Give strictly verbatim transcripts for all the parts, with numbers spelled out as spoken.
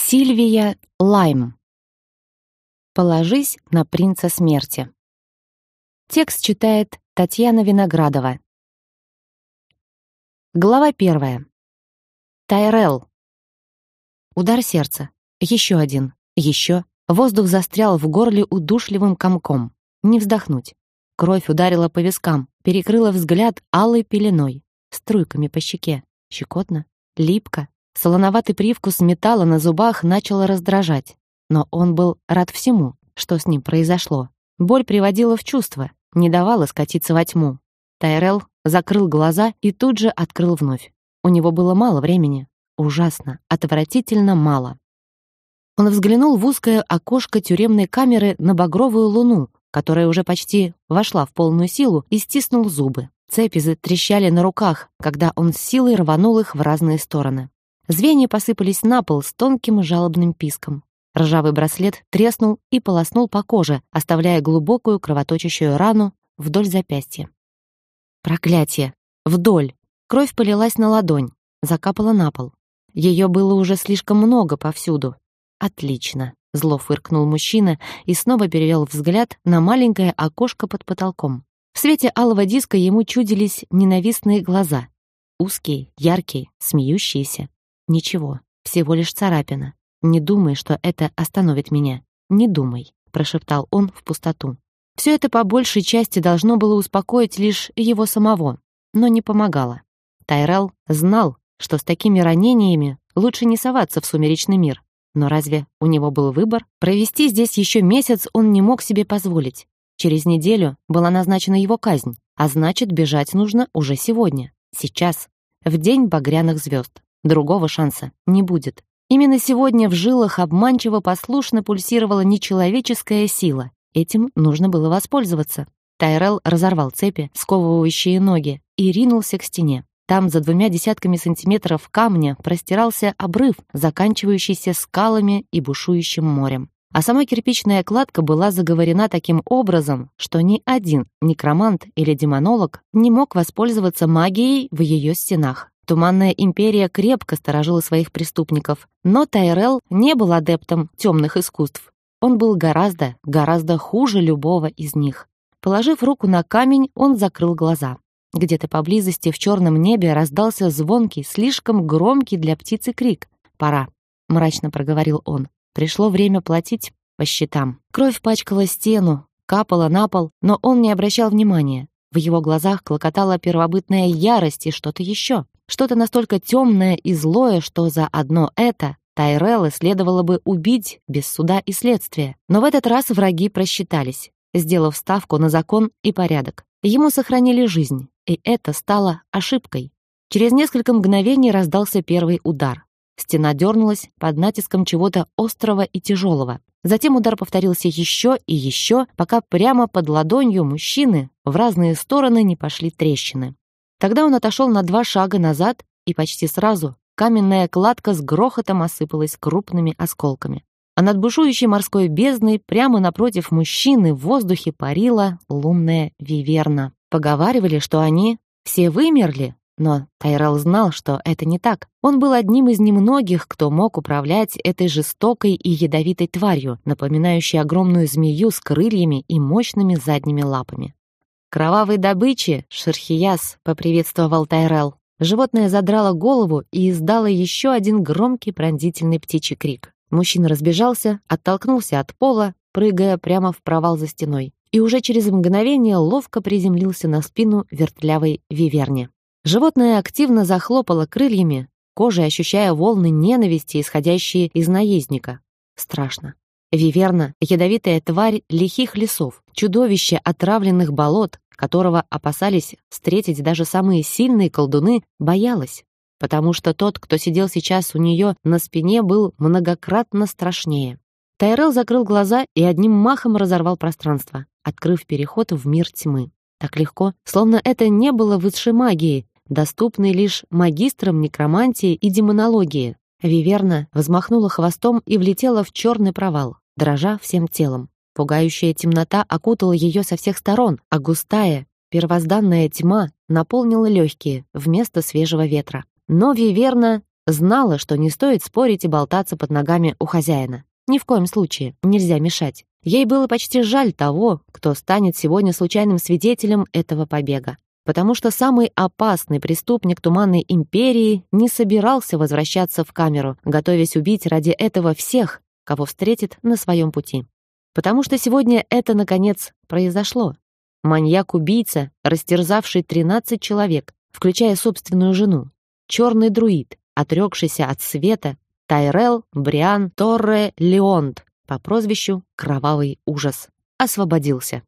Сильвия Лайм. Положись на принца смерти. Текст читает Татьяна Виноградова. Глава первая. Тайрелл. Удар сердца. Еще один. Еще. Воздух застрял в горле удушливым комком. Не вздохнуть. Кровь ударила по вискам, перекрыла взгляд алой пеленой, струйками по щеке. Щекотно, липко. Солоноватый привкус металла на зубах начал раздражать. Но он был рад всему, что с ним произошло. Боль приводила в чувство, не давала скатиться во тьму. Тайрелл закрыл глаза и тут же открыл вновь. У него было мало времени. Ужасно, отвратительно мало. Он взглянул в узкое окошко тюремной камеры на багровую луну, которая уже почти вошла в полную силу, и стиснул зубы. Цепи затрещали на руках, когда он с силой рванул их в разные стороны. Звенья посыпались на пол с тонким жалобным писком. Ржавый браслет треснул и полоснул по коже, оставляя глубокую кровоточащую рану вдоль запястья. Проклятие! Вдоль! Кровь полилась на ладонь, закапала на пол. Ее было уже слишком много повсюду. Отлично! Зло фыркнул мужчина и снова перевел взгляд на маленькое окошко под потолком. В свете алого диска ему чудились ненавистные глаза. Узкие, яркие, смеющиеся. Ничего, всего лишь царапина. «Не думай, что это остановит меня. Не думай», — прошептал он в пустоту. Все это по большей части должно было успокоить лишь его самого, но не помогало. Тайрелл знал, что с такими ранениями лучше не соваться в сумеречный мир. Но разве у него был выбор? Провести здесь еще месяц он не мог себе позволить. Через неделю была назначена его казнь, а значит, бежать нужно уже сегодня, сейчас, в день багряных звезд. Другого шанса не будет. Именно сегодня в жилах обманчиво послушно пульсировала нечеловеческая сила. Этим нужно было воспользоваться. Тайрелл разорвал цепи, сковывающие ноги, и ринулся к стене. Там, за двумя десятками сантиметров камня, простирался обрыв, заканчивающийся скалами и бушующим морем. А сама кирпичная кладка была заговорена таким образом, что ни один некромант или демонолог не мог воспользоваться магией в ее стенах. Туманная империя крепко сторожила своих преступников, но Тайрелл не был адептом темных искусств. Он был гораздо, гораздо хуже любого из них. Положив руку на камень, он закрыл глаза. Где-то поблизости в черном небе раздался звонкий, слишком громкий для птицы крик. «Пора», — мрачно проговорил он. «Пришло время платить по счетам». Кровь пачкала стену, капала на пол, но он не обращал внимания. В его глазах клокотала первобытная ярость и что-то еще. Что-то настолько темное и злое, что за одно это Тайрелла следовало бы убить без суда и следствия. Но в этот раз враги просчитались, сделав ставку на закон и порядок. Ему сохранили жизнь, и это стало ошибкой. Через несколько мгновений раздался первый удар. Стена дернулась под натиском чего-то острого и тяжелого. Затем удар повторился еще и еще, пока прямо под ладонью мужчины в разные стороны не пошли трещины. Тогда он отошел на два шага назад, и почти сразу каменная кладка с грохотом осыпалась крупными осколками. А над бушующей морской бездной прямо напротив мужчины в воздухе парила лунная виверна. Поговаривали, что они все вымерли, но Тайрелл знал, что это не так. Он был одним из немногих, кто мог управлять этой жестокой и ядовитой тварью, напоминающей огромную змею с крыльями и мощными задними лапами. «Кровавой добычи, Шерхияс!» — поприветствовал Тайрелл. Животное задрало голову и издало еще один громкий пронзительный птичий крик. Мужчина разбежался, оттолкнулся от пола, прыгая прямо в провал за стеной, и уже через мгновение ловко приземлился на спину вертлявой виверни. Животное активно захлопало крыльями, кожей ощущая волны ненависти, исходящие из наездника. Страшно. Виверна — ядовитая тварь лихих лесов, чудовище отравленных болот, которого опасались встретить даже самые сильные колдуны, боялась, потому что тот, кто сидел сейчас у нее на спине, был многократно страшнее. Тайрелл закрыл глаза и одним махом разорвал пространство, открыв переход в мир тьмы. Так легко, словно это не было высшей магии, доступной лишь магистрам некромантии и демонологии. Виверна взмахнула хвостом и влетела в черный провал, дрожа всем телом. Пугающая темнота окутала ее со всех сторон, а густая, первозданная тьма наполнила легкие вместо свежего ветра. Но Виверна Знала, что не стоит спорить и болтаться под ногами у хозяина. Ни в коем случае нельзя мешать. Ей было почти жаль того, кто станет сегодня случайным свидетелем этого побега. Потому что самый опасный преступник Туманной Империи не собирался возвращаться в камеру, готовясь убить ради этого всех, кого встретит на своем пути. Потому что сегодня это, наконец, произошло. Маньяк-убийца, растерзавший тринадцать человек, включая собственную жену. Черный друид, отрекшийся от света, Тайрел Бриан Торре Леонт по прозвищу Кровавый Ужас, освободился.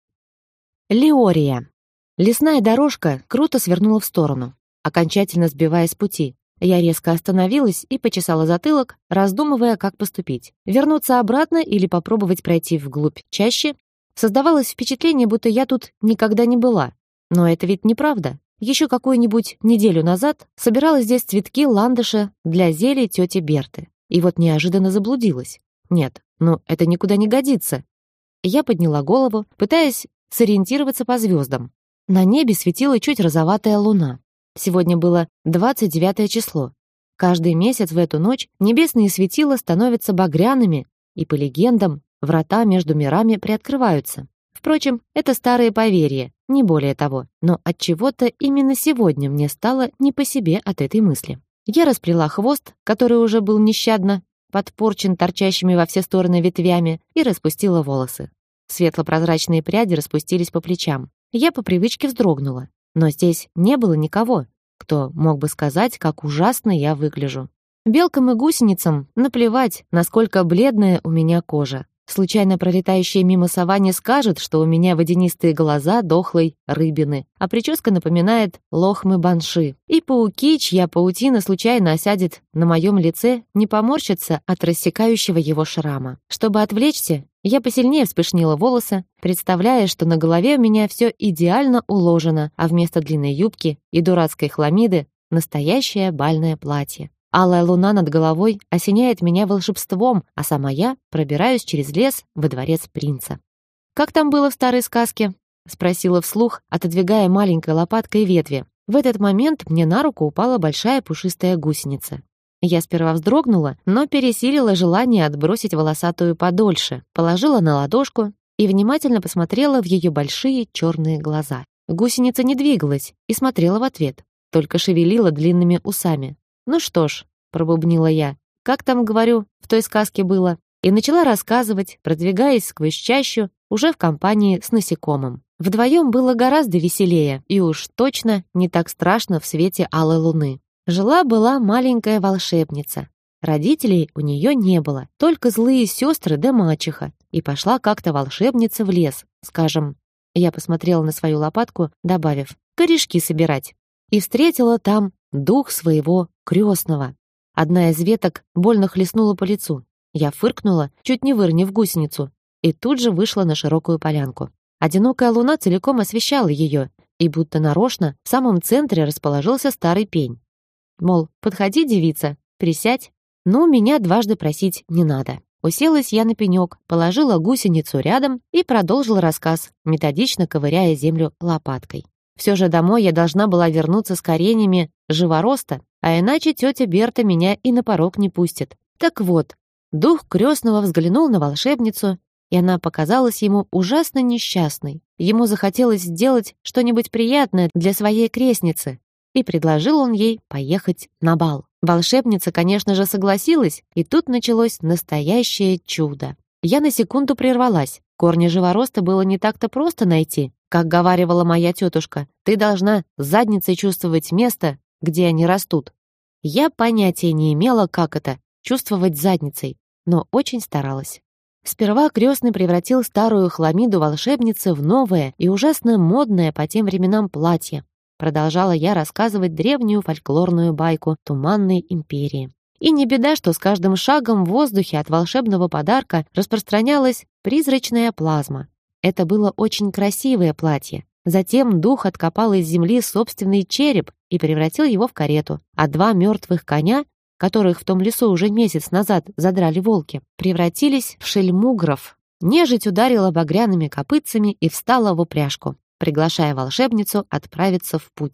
Леория. Лесная дорожка круто свернула в сторону, окончательно сбивая с пути. Я резко остановилась и почесала затылок, раздумывая, как поступить. Вернуться обратно или попробовать пройти вглубь чаще. Создавалось впечатление, будто я тут никогда не была. Но это ведь неправда. Еще какую-нибудь неделю назад собирала здесь цветки ландыша для зелий тети Берты. И вот неожиданно заблудилась. Нет, ну это никуда не годится. Я подняла голову, пытаясь сориентироваться по звездам. На небе светила чуть розоватая луна. Сегодня было двадцать девятое число. Каждый месяц в эту ночь небесные светила становятся багряными, и, по легендам, врата между мирами приоткрываются. Впрочем, это старое поверье, не более того. Но отчего-то именно сегодня мне стало не по себе от этой мысли. Я расплела хвост, который уже был нещадно подпорчен торчащими во все стороны ветвями, и распустила волосы. Светло-прозрачные пряди распустились по плечам. Я по привычке вздрогнула. Но здесь не было никого, кто мог бы сказать, как ужасно я выгляжу. Белкам и гусеницам наплевать, насколько бледная у меня кожа. Случайно пролетающая мимо сова не скажет, что у меня водянистые глаза дохлой рыбины, а прическа напоминает лохмы банши. И пауки, чья паутина случайно осядет на моем лице, не поморщатся от рассекающего его шрама. Чтобы отвлечься, я посильнее вспышнила волосы, представляя, что на голове у меня все идеально уложено, а вместо длинной юбки и дурацкой хламиды настоящее бальное платье. Алая луна над головой осеняет меня волшебством, а сама я пробираюсь через лес во дворец принца. «Как там было в старой сказке?» — спросила вслух, отодвигая маленькой лопаткой ветви. В этот момент мне на руку упала большая пушистая гусеница. Я сперва вздрогнула, но пересилила желание отбросить волосатую подольше, положила на ладошку и внимательно посмотрела в ее большие черные глаза. Гусеница не двигалась и смотрела в ответ, только шевелила длинными усами. «Ну что ж», — пробубнила я, — «как там, говорю, в той сказке было?» И начала рассказывать, продвигаясь сквозь чащу, уже в компании с насекомым. Вдвоем было гораздо веселее и уж точно не так страшно в свете алой луны. Жила-была маленькая волшебница. Родителей у нее не было, только злые сестры да мачеха. И пошла как-то волшебница в лес, скажем, я посмотрела на свою лопатку, добавив, корешки собирать. И встретила там дух своего крестного. Одна из веток больно хлестнула по лицу. Я фыркнула, чуть не выронив гусеницу, и тут же вышла на широкую полянку. Одинокая луна целиком освещала ее, и будто нарочно в самом центре расположился старый пень. Мол, подходи, девица, присядь. Но меня дважды просить не надо. Уселась я на пенек, положила гусеницу рядом и продолжила рассказ, методично ковыряя землю лопаткой. Все же домой я должна была вернуться с кореньями живороста, а иначе тетя Берта меня и на порог не пустит. Так вот, дух крестного взглянул на волшебницу, и она показалась ему ужасно несчастной. Ему захотелось сделать что-нибудь приятное для своей крестницы, и предложил он ей поехать на бал. Волшебница, конечно же, согласилась, и тут началось настоящее чудо. Я на секунду прервалась. Корни живороста было не так-то просто найти. Как говаривала моя тетушка, ты должна задницей чувствовать место, где они растут. Я понятия не имела, как это — чувствовать задницей, но очень старалась. Сперва крестный превратил старую хламиду волшебницы в новое и ужасно модное по тем временам платье. Продолжала я рассказывать древнюю фольклорную байку Туманной Империи. И не беда, что с каждым шагом в воздухе от волшебного подарка распространялась призрачная плазма. Это было очень красивое платье. Затем дух откопал из земли собственный череп и превратил его в карету, а два мертвых коня, которых в том лесу уже месяц назад задрали волки, превратились в шельмугров. Нежить ударила багряными копытцами и встала в упряжку, приглашая волшебницу отправиться в путь.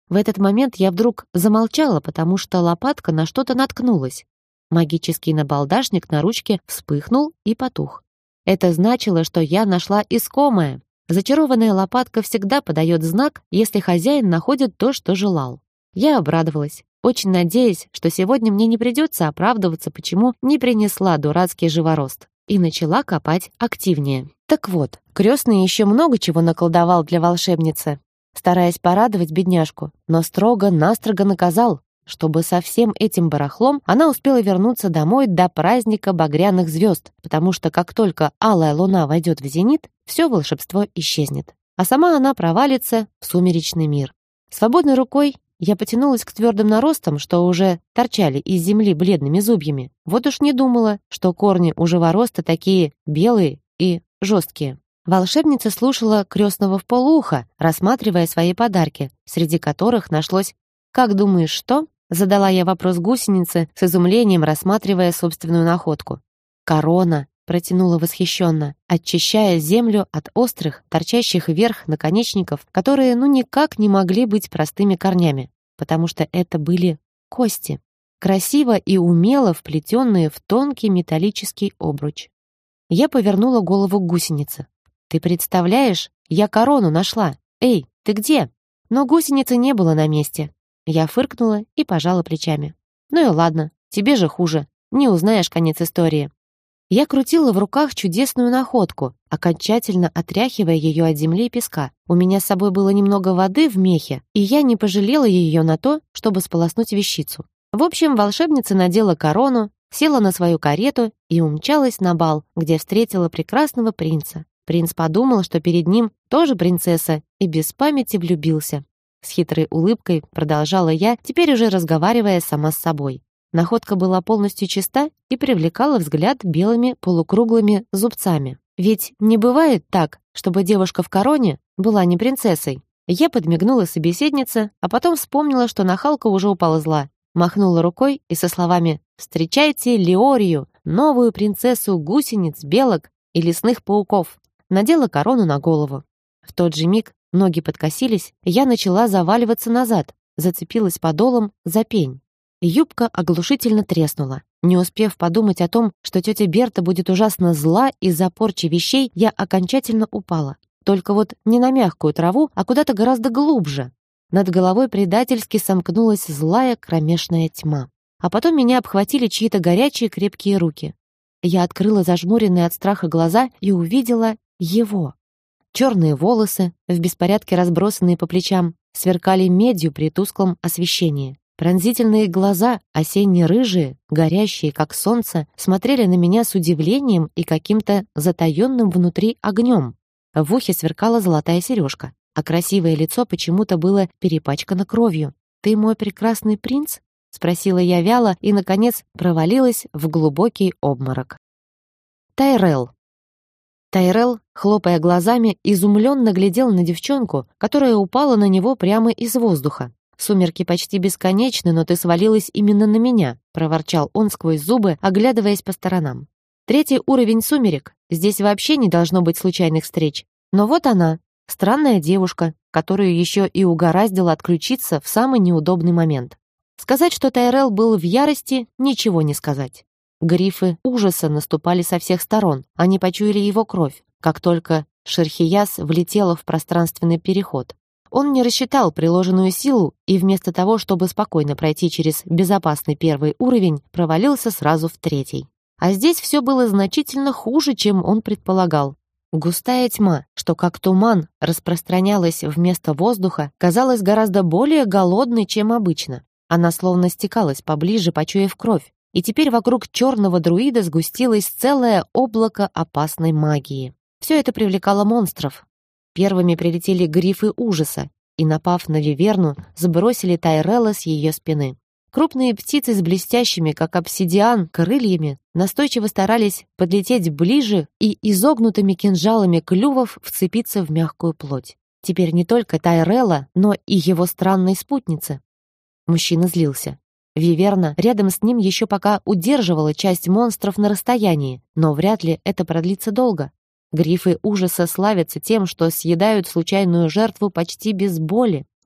В этот момент я вдруг замолчала, потому что лопатка на что-то наткнулась. Магический набалдашник на ручке вспыхнул и потух. Это значило, что я нашла искомое. Зачарованная лопатка всегда подает знак, если хозяин находит то, что желал. Я обрадовалась, очень надеясь, что сегодня мне не придется оправдываться, почему не принесла дурацкий живорост, и начала копать активнее. Так вот, крестный еще много чего наколдовал для волшебницы, стараясь порадовать бедняжку, но строго-настрого наказал, чтобы со всем этим барахлом она успела вернуться домой до праздника багряных звезд, потому что как только алая луна войдет в зенит, все волшебство исчезнет, а сама она провалится в сумеречный мир. Свободной рукой я потянулась к твердым наростам, что уже торчали из земли бледными зубьями. Вот уж не думала, что корни у живороста такие белые и жесткие. Волшебница слушала крестного вполуха, рассматривая свои подарки, среди которых нашлось «Как думаешь, что?» Задала я вопрос гусенице, с изумлением рассматривая собственную находку. «Корона», — протянула восхищенно, очищая землю от острых, торчащих вверх наконечников, которые ну никак не могли быть простыми корнями, потому что это были кости, красиво и умело вплетенные в тонкий металлический обруч. Я повернула голову к гусенице. «Ты представляешь, я корону нашла! Эй, ты где?» Но гусеницы не было на месте. Я фыркнула и пожала плечами. «Ну и ладно, тебе же хуже. Не узнаешь конец истории». Я крутила в руках чудесную находку, окончательно отряхивая ее от земли и песка. У меня с собой было немного воды в мехе, и я не пожалела ее на то, чтобы сполоснуть вещицу. В общем, волшебница надела корону, села на свою карету и умчалась на бал, где встретила прекрасного принца. Принц подумал, что перед ним тоже принцесса, и без памяти влюбился. С хитрой улыбкой продолжала я, теперь уже разговаривая сама с собой. Находка была полностью чиста и привлекала взгляд белыми полукруглыми зубцами. Ведь не бывает так, чтобы девушка в короне была не принцессой. Я подмигнула собеседнице, а потом вспомнила, что нахалка уже уползла, махнула рукой и со словами «Встречайте Леорию, новую принцессу гусениц, белок и лесных пауков», надела корону на голову. В тот же миг ноги подкосились, я начала заваливаться назад, зацепилась подолом за пень. Юбка оглушительно треснула. Не успев подумать о том, что тетя Берта будет ужасно зла из-за порчи вещей, я окончательно упала. Только вот не на мягкую траву, а куда-то гораздо глубже. Над головой предательски сомкнулась злая кромешная тьма. А потом меня обхватили чьи-то горячие крепкие руки. Я открыла зажмуренные от страха глаза и увидела его. Черные волосы, в беспорядке разбросанные по плечам, сверкали медью при тусклом освещении. Пронзительные глаза, осенне-рыжие, горящие, как солнце, смотрели на меня с удивлением и каким-то затаенным внутри огнем. В ухе сверкала золотая сережка, а красивое лицо почему-то было перепачкано кровью. «Ты мой прекрасный принц?» — спросила я вяло и, наконец, провалилась в глубокий обморок. Тайрелл. Тайрелл, хлопая глазами, изумленно глядел на девчонку, которая упала на него прямо из воздуха. «Сумерки почти бесконечны, но ты свалилась именно на меня», — проворчал он сквозь зубы, оглядываясь по сторонам. «Третий уровень сумерек. Здесь вообще не должно быть случайных встреч. Но вот она, странная девушка, которую еще и угораздило отключиться в самый неудобный момент». Сказать, что Тайрелл был в ярости, ничего не сказать. Грифы ужаса наступали со всех сторон, они почуяли его кровь, как только Шерхияс влетела в пространственный переход. Он не рассчитал приложенную силу и вместо того, чтобы спокойно пройти через безопасный первый уровень, провалился сразу в третий. А здесь все было значительно хуже, чем он предполагал. Густая тьма, что как туман распространялась вместо воздуха, казалась гораздо более голодной, чем обычно. Она словно стекалась поближе, почуяв кровь. И теперь вокруг черного друида сгустилось целое облако опасной магии. Все это привлекало монстров. Первыми прилетели грифы ужаса и, напав на Виверну, сбросили Тайрелла с ее спины. Крупные птицы с блестящими, как обсидиан, крыльями настойчиво старались подлететь ближе и изогнутыми кинжалами клювов вцепиться в мягкую плоть. Теперь не только Тайрелла, но и его странной спутницы. Мужчина злился. Виверна рядом с ним еще пока удерживала часть монстров на расстоянии, но вряд ли это продлится долго. Грифы ужаса славятся тем, что съедают случайную жертву почти без боли.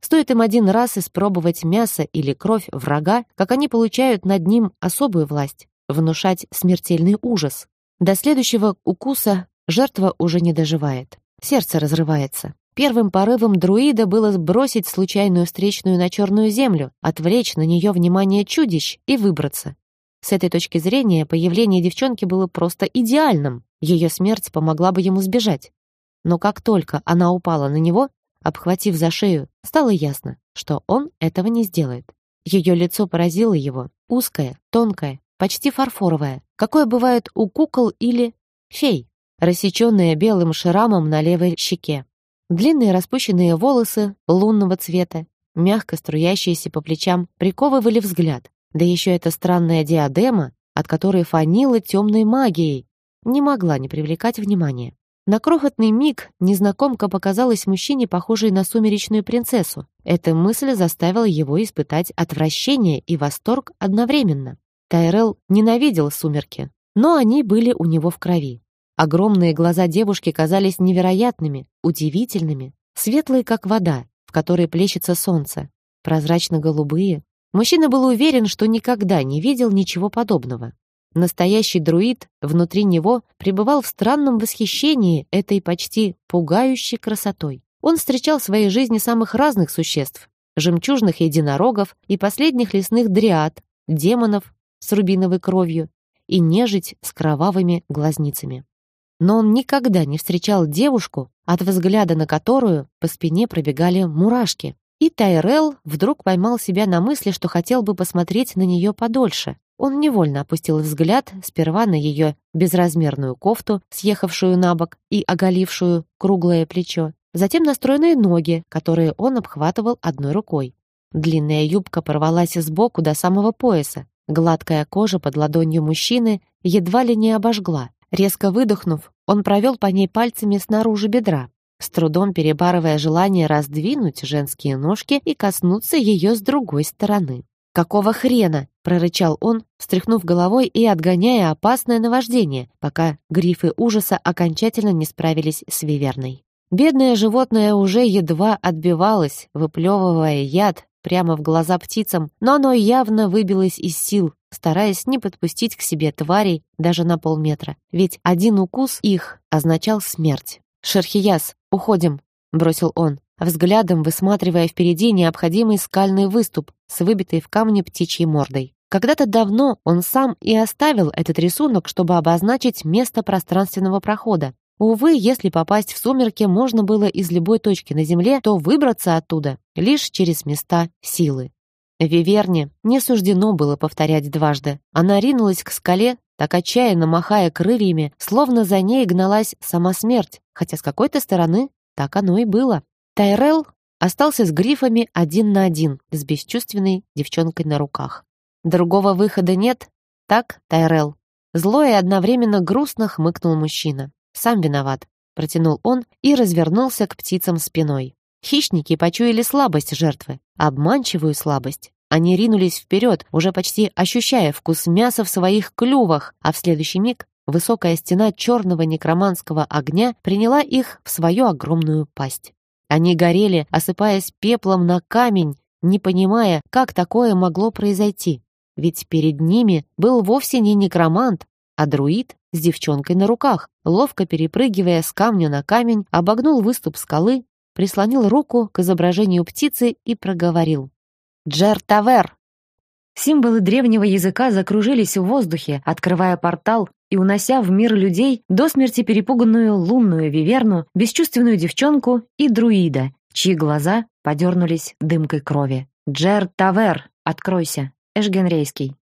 Стоит им один раз испробовать мясо или кровь врага, как они получают над ним особую власть — внушать смертельный ужас. До следующего укуса жертва уже не доживает. Сердце разрывается. Первым порывом друида было сбросить случайную встречную на черную землю, отвлечь на нее внимание чудищ и выбраться. С этой точки зрения появление девчонки было просто идеальным. Ее смерть помогла бы ему сбежать. Но как только она упала на него, обхватив за шею, стало ясно, что он этого не сделает. Ее лицо поразило его, узкое, тонкое, почти фарфоровое, какое бывает у кукол или фей, рассеченное белым шрамом на левой щеке. Длинные распущенные волосы лунного цвета, мягко струящиеся по плечам, приковывали взгляд. Да еще эта странная диадема, от которой фанило темной магией, не могла не привлекать внимания. На крохотный миг незнакомка показалась мужчине похожей на сумеречную принцессу. Эта мысль заставила его испытать отвращение и восторг одновременно. Тайрелл ненавидел сумерки, но они были у него в крови. Огромные глаза девушки казались невероятными, удивительными, светлые, как вода, в которой плещется солнце, прозрачно-голубые. Мужчина был уверен, что никогда не видел ничего подобного. Настоящий друид внутри него пребывал в странном восхищении этой почти пугающей красотой. Он встречал в своей жизни самых разных существ: жемчужных единорогов и последних лесных дриад, демонов с рубиновой кровью и нежить с кровавыми глазницами. Но он никогда не встречал девушку, от взгляда на которую по спине пробегали мурашки. И Тайрелл вдруг поймал себя на мысли, что хотел бы посмотреть на нее подольше. Он невольно опустил взгляд сперва на ее безразмерную кофту, съехавшую на бок и оголившую круглое плечо, затем на стройные ноги, которые он обхватывал одной рукой. Длинная юбка порвалась сбоку до самого пояса. Гладкая кожа под ладонью мужчины едва ли не обожгла. Резко выдохнув, он провел по ней пальцами снаружи бедра, с трудом перебарывая желание раздвинуть женские ножки и коснуться ее с другой стороны. «Какого хрена?» — прорычал он, встряхнув головой и отгоняя опасное наваждение, пока грифы ужаса окончательно не справились с виверной. Бедное животное уже едва отбивалось, выплевывая яд прямо в глаза птицам, но оно явно выбилось из сил, стараясь не подпустить к себе тварей даже на полметра, ведь один укус их означал смерть. «Шерхияс, уходим!» — бросил он, взглядом высматривая впереди необходимый скальный выступ с выбитой в камне птичьей мордой. Когда-то давно он сам и оставил этот рисунок, чтобы обозначить место пространственного прохода. Увы, если попасть в сумерки можно было из любой точки на земле, то выбраться оттуда лишь через места силы. Виверне не суждено было повторять дважды. Она ринулась к скале, так отчаянно махая крыльями, словно за ней гналась сама смерть, хотя с какой-то стороны так оно и было. Тайрелл остался с грифами один на один, с бесчувственной девчонкой на руках. Другого выхода нет, так, Тайрелл? Зло и одновременно грустно хмыкнул мужчина. Сам виноват, протянул он и развернулся к птицам спиной. Хищники почуяли слабость жертвы, обманчивую слабость. Они ринулись вперед, уже почти ощущая вкус мяса в своих клювах, а в следующий миг высокая стена черного некроманского огня приняла их в свою огромную пасть. Они горели, осыпаясь пеплом на камень, не понимая, как такое могло произойти. Ведь перед ними был вовсе не некромант, а друид с девчонкой на руках. Ловко перепрыгивая с камня на камень, обогнул выступ скалы, прислонил руку к изображению птицы и проговорил: «Джер-Тавер!». Символы древнего языка закружились в воздухе, открывая портал и унося в мир людей до смерти перепуганную лунную виверну, бесчувственную девчонку и друида, чьи глаза подернулись дымкой крови. «Джер-Тавер, откройся!» Эшгенрейский.